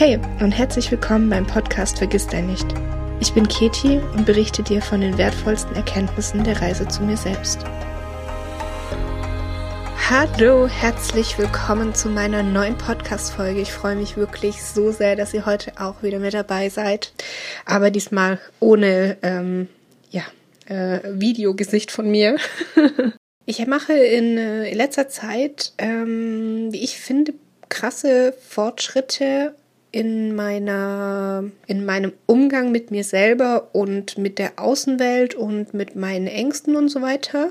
Hey und herzlich willkommen beim Podcast Vergiss dein nicht. Ich bin Keti und berichte dir von den wertvollsten Erkenntnissen der Reise zu mir selbst. Hallo, herzlich willkommen zu meiner neuen Podcast-Folge. Ich freue mich wirklich so sehr, dass ihr heute auch wieder mit dabei seid, aber diesmal ohne Videogesicht von mir. Ich mache in letzter Zeit, wie ich finde, krasse Fortschritte in meinem Umgang mit mir selber und mit der Außenwelt und mit meinen Ängsten und so weiter.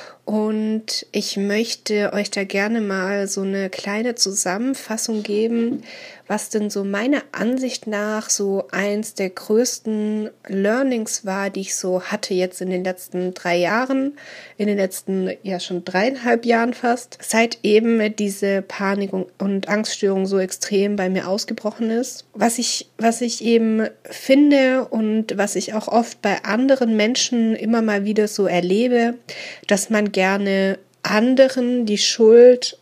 Und ich möchte euch da gerne mal so eine kleine Zusammenfassung geben, was denn so meiner Ansicht nach so eins der größten Learnings war, die ich so hatte jetzt in den letzten 3 Jahren, in den letzten schon 3,5 Jahren fast, seit eben diese Panik- und Angststörung so extrem bei mir ausgebrochen ist. Was ich eben finde und was ich auch oft bei anderen Menschen immer mal wieder so erlebe, dass man gerne anderen die Schuld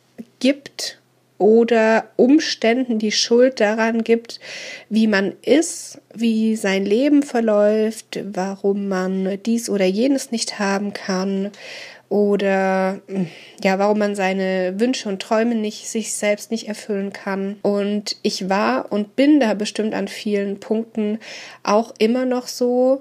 gibt oder Umständen die Schuld daran gibt, wie man ist, wie sein Leben verläuft, warum man dies oder jenes nicht haben kann oder warum man seine Wünsche und Träume sich selbst nicht erfüllen kann. Und ich war und bin da bestimmt an vielen Punkten auch immer noch so,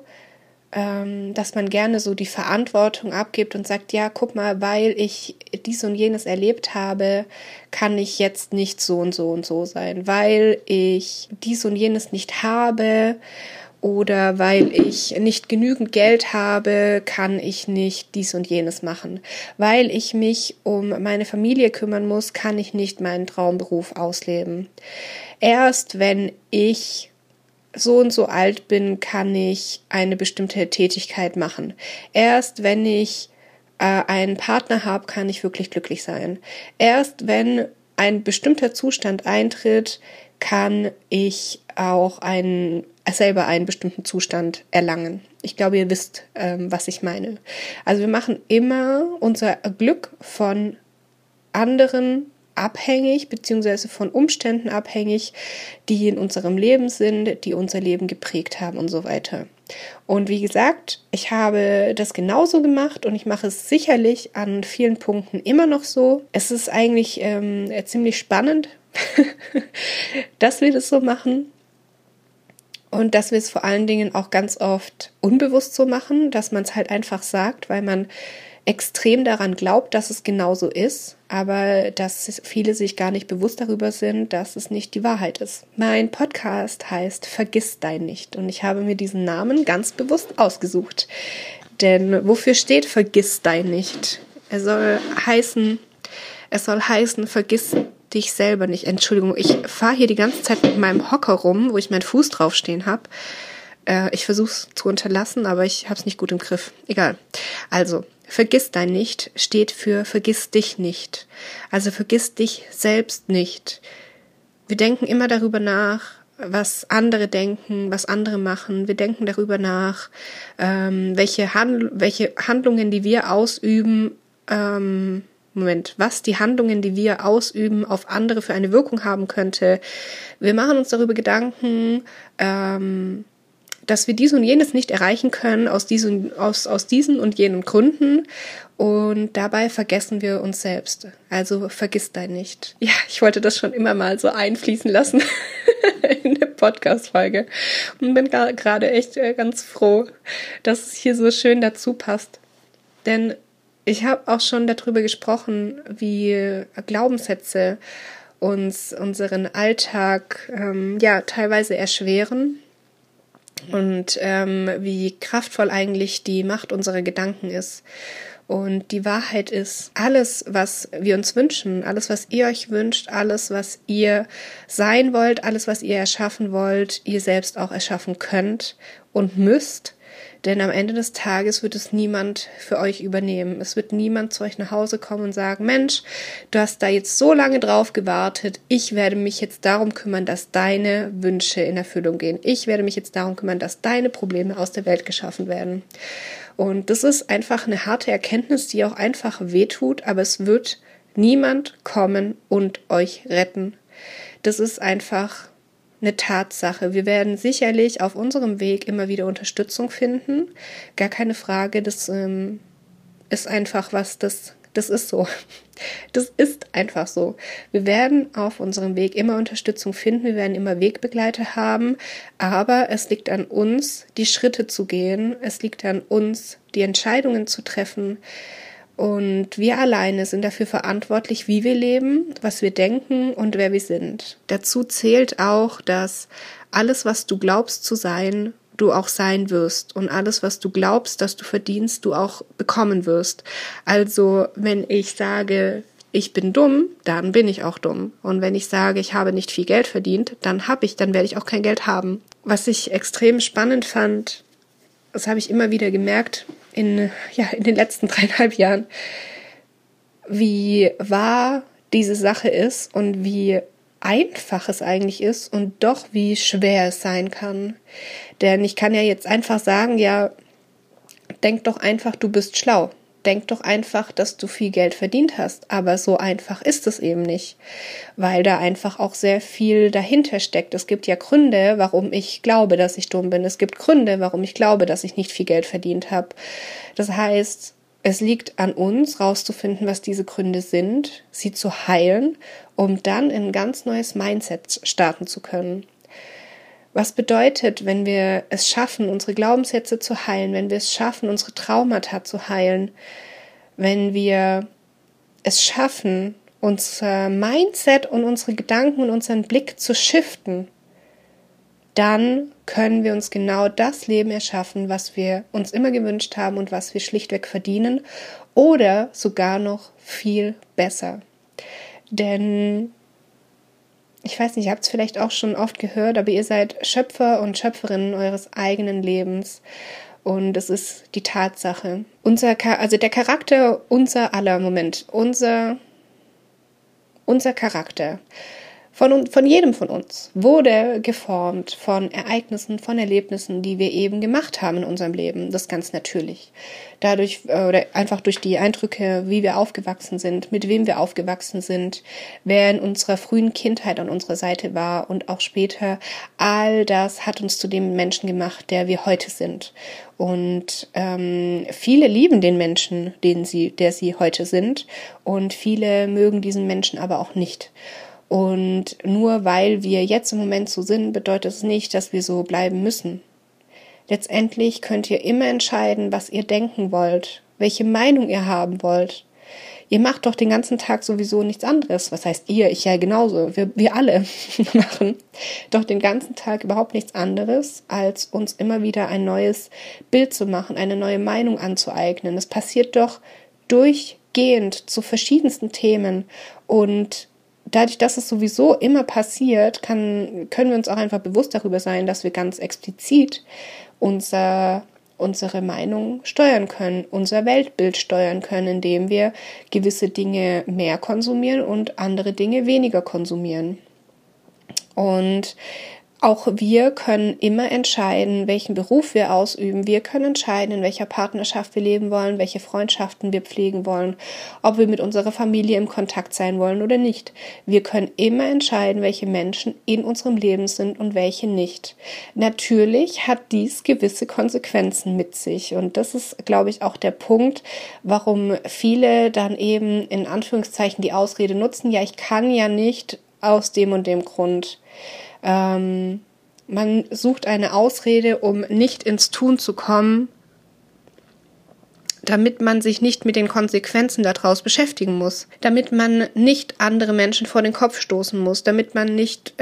dass man gerne so die Verantwortung abgibt und sagt, ja, guck mal, weil ich dies und jenes erlebt habe, kann ich jetzt nicht so und so und so sein. Weil ich dies und jenes nicht habe oder weil ich nicht genügend Geld habe, kann ich nicht dies und jenes machen. Weil ich mich um meine Familie kümmern muss, kann ich nicht meinen Traumberuf ausleben. Erst wenn ich so und so alt bin, kann ich eine bestimmte Tätigkeit machen. Erst wenn ich einen Partner habe, kann ich wirklich glücklich sein. Erst wenn ein bestimmter Zustand eintritt, kann ich auch selber einen bestimmten Zustand erlangen. Ich glaube, ihr wisst, was ich meine. Also wir machen immer unser Glück von anderen abhängig, beziehungsweise von Umständen abhängig, die in unserem Leben sind, die unser Leben geprägt haben und so weiter. Und wie gesagt, ich habe das genauso gemacht und ich mache es sicherlich an vielen Punkten immer noch so. Es ist eigentlich ziemlich spannend, dass wir das so machen. Und dass wir es vor allen Dingen auch ganz oft unbewusst so machen, dass man es halt einfach sagt, weil man extrem daran glaubt, dass es genauso ist, aber dass viele sich gar nicht bewusst darüber sind, dass es nicht die Wahrheit ist. Mein Podcast heißt Vergiss dein nicht und ich habe mir diesen Namen ganz bewusst ausgesucht. Denn wofür steht Vergiss dein nicht? Es soll heißen, vergiss dich selber nicht. Entschuldigung, ich fahre hier die ganze Zeit mit meinem Hocker rum, wo ich meinen Fuß draufstehen habe. Ich versuche es zu unterlassen, aber ich habe es nicht gut im Griff. Egal. Also, vergiss dein nicht steht für vergiss dich nicht. Also vergiss dich selbst nicht. Wir denken immer darüber nach, was andere denken, was andere machen. Wir denken darüber nach, welche Handlungen, die wir ausüben, was die Handlungen, die wir ausüben, auf andere für eine Wirkung haben könnte. Wir machen uns darüber Gedanken, dass wir dies und jenes nicht erreichen können aus diesen und jenen Gründen und dabei vergessen wir uns selbst. Also vergiss dein nicht. Ja, ich wollte das schon immer mal so einfließen lassen in der Podcast-Folge und bin gerade echt ganz froh, dass es hier so schön dazu passt. Denn ich habe auch schon darüber gesprochen, wie Glaubenssätze uns unseren Alltag teilweise erschweren. Und wie kraftvoll eigentlich die Macht unserer Gedanken ist. Und die Wahrheit ist, alles, was wir uns wünschen, alles, was ihr euch wünscht, alles, was ihr sein wollt, alles, was ihr erschaffen wollt, ihr selbst auch erschaffen könnt und müsst. Denn am Ende des Tages wird es niemand für euch übernehmen. Es wird niemand zu euch nach Hause kommen und sagen, Mensch, du hast da jetzt so lange drauf gewartet. Ich werde mich jetzt darum kümmern, dass deine Wünsche in Erfüllung gehen. Ich werde mich jetzt darum kümmern, dass deine Probleme aus der Welt geschaffen werden. Und das ist einfach eine harte Erkenntnis, die auch einfach wehtut, aber es wird niemand kommen und euch retten. Das ist einfach eine Tatsache. Wir werden sicherlich auf unserem Weg immer wieder Unterstützung finden. Gar keine Frage, das ist einfach das ist so. Das ist einfach so. Wir werden auf unserem Weg immer Unterstützung finden, wir werden immer Wegbegleiter haben, aber es liegt an uns, die Schritte zu gehen, es liegt an uns, die Entscheidungen zu treffen und wir alleine sind dafür verantwortlich, wie wir leben, was wir denken und wer wir sind. Dazu zählt auch, dass alles, was du glaubst zu sein, du auch sein wirst und alles, was du glaubst, dass du verdienst, du auch bekommen wirst. Also, wenn ich sage, ich bin dumm, dann bin ich auch dumm. Und wenn ich sage, ich habe nicht viel Geld verdient, dann werde ich auch kein Geld haben. Was ich extrem spannend fand, das habe ich immer wieder gemerkt in den letzten 3,5 Jahren, wie wahr diese Sache ist und wie einfach es eigentlich ist und doch wie schwer es sein kann. Denn ich kann ja jetzt einfach sagen, ja, denk doch einfach, du bist schlau. Denk doch einfach, dass du viel Geld verdient hast. Aber so einfach ist es eben nicht, weil da einfach auch sehr viel dahinter steckt. Es gibt ja Gründe, warum ich glaube, dass ich dumm bin. Es gibt Gründe, warum ich glaube, dass ich nicht viel Geld verdient habe. Das heißt, es liegt an uns, rauszufinden, was diese Gründe sind, sie zu heilen, um dann in ein ganz neues Mindset starten zu können. Was bedeutet, wenn wir es schaffen, unsere Glaubenssätze zu heilen, wenn wir es schaffen, unsere Traumata zu heilen, wenn wir es schaffen, unser Mindset und unsere Gedanken und unseren Blick zu shiften, dann können wir uns genau das Leben erschaffen, was wir uns immer gewünscht haben und was wir schlichtweg verdienen oder sogar noch viel besser. Denn ich weiß nicht, ihr habt es vielleicht auch schon oft gehört, aber ihr seid Schöpfer und Schöpferinnen eures eigenen Lebens. Und das ist die Tatsache. Der Charakter unser Charakter von jedem von uns wurde geformt von Ereignissen, von Erlebnissen, die wir eben gemacht haben in unserem Leben. Das ist ganz natürlich. Dadurch oder einfach durch die Eindrücke, wie wir aufgewachsen sind, mit wem wir aufgewachsen sind, wer in unserer frühen Kindheit an unserer Seite war und auch später. All das hat uns zu dem Menschen gemacht, der wir heute sind. Und viele lieben den Menschen, der sie heute sind, und viele mögen diesen Menschen aber auch nicht. Und nur weil wir jetzt im Moment so sind, bedeutet es nicht, dass wir so bleiben müssen. Letztendlich könnt ihr immer entscheiden, was ihr denken wollt, welche Meinung ihr haben wollt. Ihr macht doch den ganzen Tag sowieso nichts anderes. Was heißt ihr? Ich ja genauso. Wir alle machen doch den ganzen Tag überhaupt nichts anderes, als uns immer wieder ein neues Bild zu machen, eine neue Meinung anzueignen. Das passiert doch durchgehend zu verschiedensten Themen. Und dadurch, dass es sowieso immer passiert, können wir uns auch einfach bewusst darüber sein, dass wir ganz explizit unsere Meinung steuern können, unser Weltbild steuern können, indem wir gewisse Dinge mehr konsumieren und andere Dinge weniger konsumieren. Und auch wir können immer entscheiden, welchen Beruf wir ausüben. Wir können entscheiden, in welcher Partnerschaft wir leben wollen, welche Freundschaften wir pflegen wollen, ob wir mit unserer Familie im Kontakt sein wollen oder nicht. Wir können immer entscheiden, welche Menschen in unserem Leben sind und welche nicht. Natürlich hat dies gewisse Konsequenzen mit sich. Und das ist, glaube ich, auch der Punkt, warum viele dann eben in Anführungszeichen die Ausrede nutzen, ja, ich kann ja nicht aus dem und dem Grund. Man sucht eine Ausrede, um nicht ins Tun zu kommen, damit man sich nicht mit den Konsequenzen daraus beschäftigen muss, damit man nicht andere Menschen vor den Kopf stoßen muss, damit man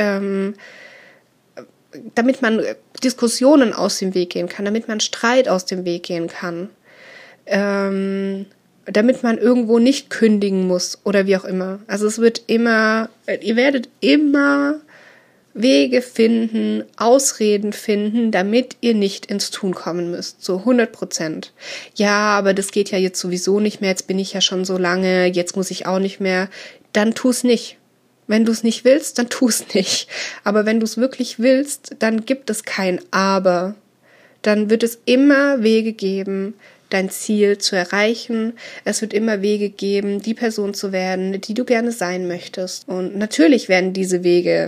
Diskussionen aus dem Weg gehen kann, damit man Streit aus dem Weg gehen kann, damit man irgendwo nicht kündigen muss oder wie auch immer. Also ihr werdet immer Wege finden, Ausreden finden, damit ihr nicht ins Tun kommen müsst, so 100%. Ja, aber das geht ja jetzt sowieso nicht mehr, jetzt bin ich ja schon so lange, jetzt muss ich auch nicht mehr. Dann tu's nicht. Wenn du es nicht willst, dann tu's nicht. Aber wenn du es wirklich willst, dann gibt es kein Aber. Dann wird es immer Wege geben, dein Ziel zu erreichen. Es wird immer Wege geben, die Person zu werden, die du gerne sein möchtest. Und natürlich werden diese Wege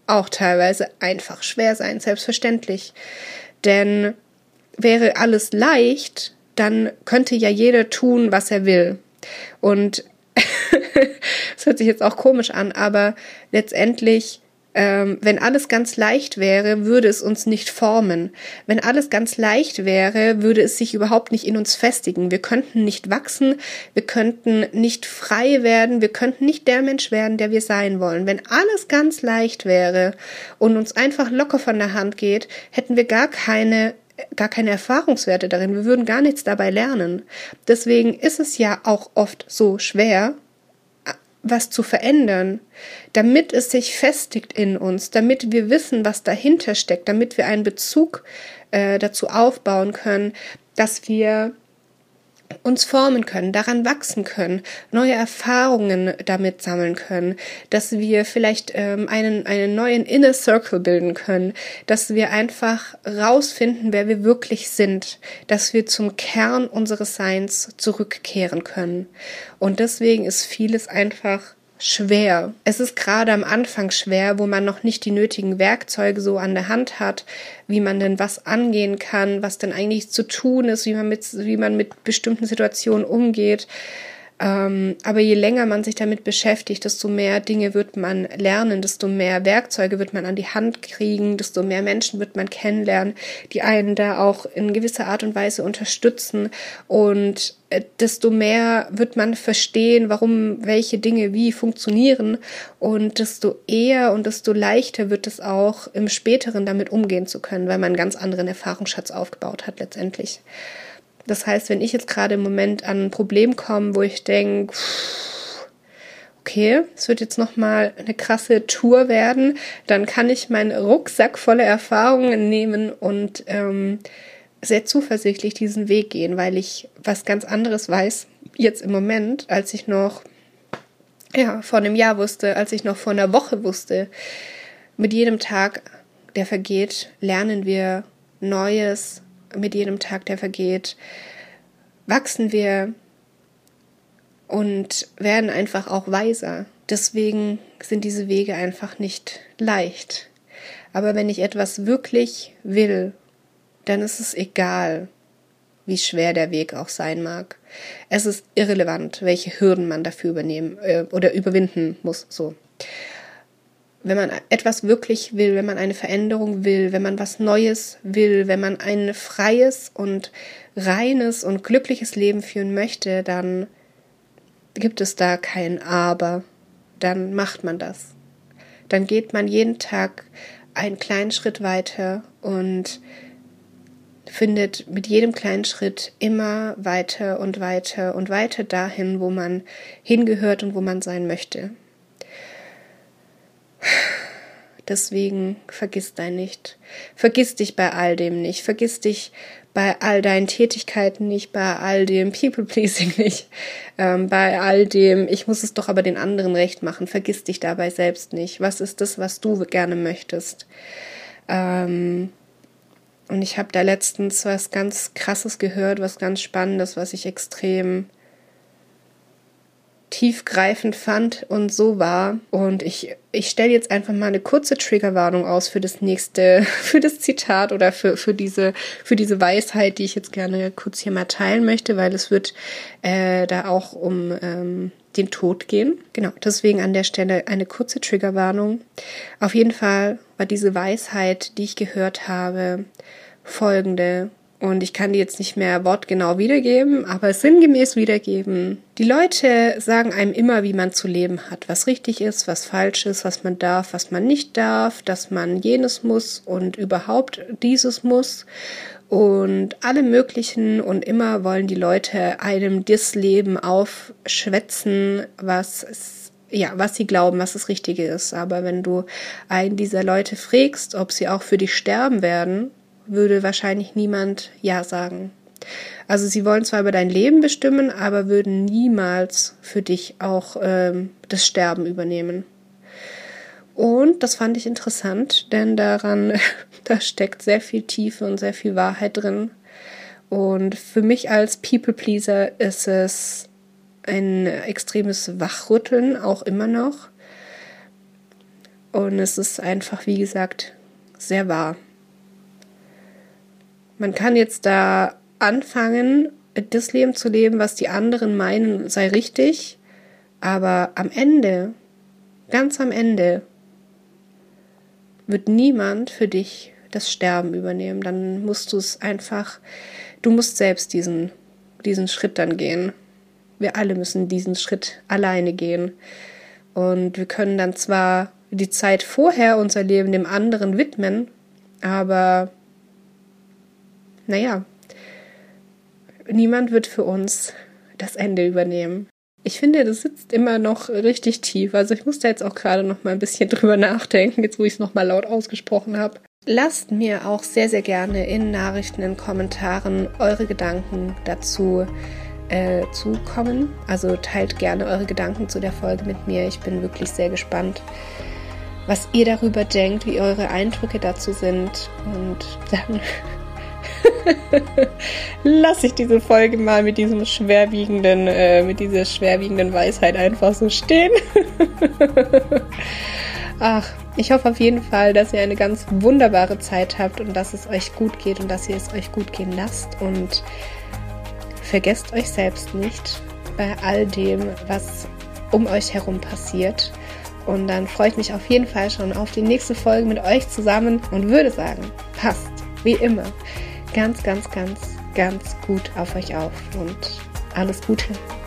auch teilweise einfach schwer sein, selbstverständlich. Denn wäre alles leicht, dann könnte ja jeder tun, was er will. Und das hört sich jetzt auch komisch an, aber letztendlich, wenn alles ganz leicht wäre, würde es uns nicht formen. Wenn alles ganz leicht wäre, würde es sich überhaupt nicht in uns festigen. Wir könnten nicht wachsen, wir könnten nicht frei werden, wir könnten nicht der Mensch werden, der wir sein wollen. Wenn alles ganz leicht wäre und uns einfach locker von der Hand geht, hätten wir gar keine Erfahrungswerte darin. Wir würden gar nichts dabei lernen. Deswegen ist es ja auch oft so schwer, was zu verändern, damit es sich festigt in uns, damit wir wissen, was dahinter steckt, damit wir einen Bezug dazu aufbauen können, dass wir uns formen können, daran wachsen können, neue Erfahrungen damit sammeln können, dass wir vielleicht einen neuen Inner Circle bilden können, dass wir einfach rausfinden, wer wir wirklich sind, dass wir zum Kern unseres Seins zurückkehren können. Und deswegen ist vieles einfach schwer. Es ist gerade am Anfang schwer, wo man noch nicht die nötigen Werkzeuge so an der Hand hat, wie man denn was angehen kann, was denn eigentlich zu tun ist, wie man mit bestimmten Situationen umgeht. Aber je länger man sich damit beschäftigt, desto mehr Dinge wird man lernen, desto mehr Werkzeuge wird man an die Hand kriegen, desto mehr Menschen wird man kennenlernen, die einen da auch in gewisser Art und Weise unterstützen, und desto mehr wird man verstehen, warum welche Dinge wie funktionieren, und desto eher und desto leichter wird es auch im Späteren damit umgehen zu können, weil man einen ganz anderen Erfahrungsschatz aufgebaut hat letztendlich. Das heißt, wenn ich jetzt gerade im Moment an ein Problem komme, wo ich denke, okay, es wird jetzt nochmal eine krasse Tour werden, dann kann ich meinen Rucksack voller Erfahrungen nehmen und sehr zuversichtlich diesen Weg gehen, weil ich was ganz anderes weiß jetzt im Moment, als ich noch vor einem Jahr wusste, als ich noch vor einer Woche wusste. Mit jedem Tag, der vergeht, lernen wir Neues. Mit jedem Tag, der vergeht, wachsen wir und werden einfach auch weiser. Deswegen sind diese Wege einfach nicht leicht. Aber wenn ich etwas wirklich will, dann ist es egal, wie schwer der Weg auch sein mag. Es ist irrelevant, welche Hürden man dafür überwinden muss. So. Wenn man etwas wirklich will, wenn man eine Veränderung will, wenn man was Neues will, wenn man ein freies und reines und glückliches Leben führen möchte, dann gibt es da kein Aber. Dann macht man das. Dann geht man jeden Tag einen kleinen Schritt weiter und findet mit jedem kleinen Schritt immer weiter und weiter und weiter dahin, wo man hingehört und wo man sein möchte. Deswegen vergiss dein nicht. Vergiss dich bei all dem nicht. Vergiss dich bei all deinen Tätigkeiten nicht, bei all dem People-Pleasing nicht, bei all dem, ich muss es doch aber den anderen recht machen. Vergiss dich dabei selbst nicht. Was ist das, was du gerne möchtest? Und ich habe da letztens was ganz Krasses gehört, was ganz Spannendes, was ich extrem tiefgreifend fand und so war. Und ich stelle jetzt einfach mal eine kurze Triggerwarnung aus für das Zitat oder für diese Weisheit, die ich jetzt gerne kurz hier mal teilen möchte, weil es wird da auch um den Tod gehen. Genau, deswegen an der Stelle eine kurze Triggerwarnung. Auf jeden Fall war diese Weisheit, die ich gehört habe, folgende. Und ich kann die jetzt nicht mehr wortgenau wiedergeben, aber sinngemäß wiedergeben. Die Leute sagen einem immer, wie man zu leben hat, was richtig ist, was falsch ist, was man darf, was man nicht darf, dass man jenes muss und überhaupt dieses muss und alle möglichen, und immer wollen die Leute einem das Leben aufschwätzen, was sie glauben, was das Richtige ist. Aber wenn du einen dieser Leute fragst, ob sie auch für dich sterben werden, würde wahrscheinlich niemand Ja sagen. Also sie wollen zwar über dein Leben bestimmen, aber würden niemals für dich auch das Sterben übernehmen. Und das fand ich interessant, denn da steckt sehr viel Tiefe und sehr viel Wahrheit drin. Und für mich als People-Pleaser ist es ein extremes Wachrütteln, auch immer noch. Und es ist einfach, wie gesagt, sehr wahr. Man kann jetzt da anfangen, das Leben zu leben, was die anderen meinen, sei richtig, aber am Ende, ganz am Ende, wird niemand für dich das Sterben übernehmen. Dann musst du musst selbst diesen Schritt dann gehen. Wir alle müssen diesen Schritt alleine gehen. Und wir können dann zwar die Zeit vorher unser Leben dem anderen widmen, aber naja, niemand wird für uns das Ende übernehmen. Ich finde, das sitzt immer noch richtig tief. Also ich muss da jetzt auch gerade noch mal ein bisschen drüber nachdenken, jetzt wo ich es noch mal laut ausgesprochen habe. Lasst mir auch sehr, sehr gerne in Nachrichten, in Kommentaren eure Gedanken dazu zukommen. Also teilt gerne eure Gedanken zu der Folge mit mir. Ich bin wirklich sehr gespannt, was ihr darüber denkt, wie eure Eindrücke dazu sind. Und dann lasse ich diese Folge mal mit dieser schwerwiegenden Weisheit einfach so stehen. Ach, ich hoffe auf jeden Fall, dass ihr eine ganz wunderbare Zeit habt und dass es euch gut geht und dass ihr es euch gut gehen lasst. Und vergesst euch selbst nicht bei all dem, was um euch herum passiert. Und dann freue ich mich auf jeden Fall schon auf die nächste Folge mit euch zusammen und würde sagen, passt wie immer ganz, ganz, ganz, ganz gut auf euch auf und alles Gute.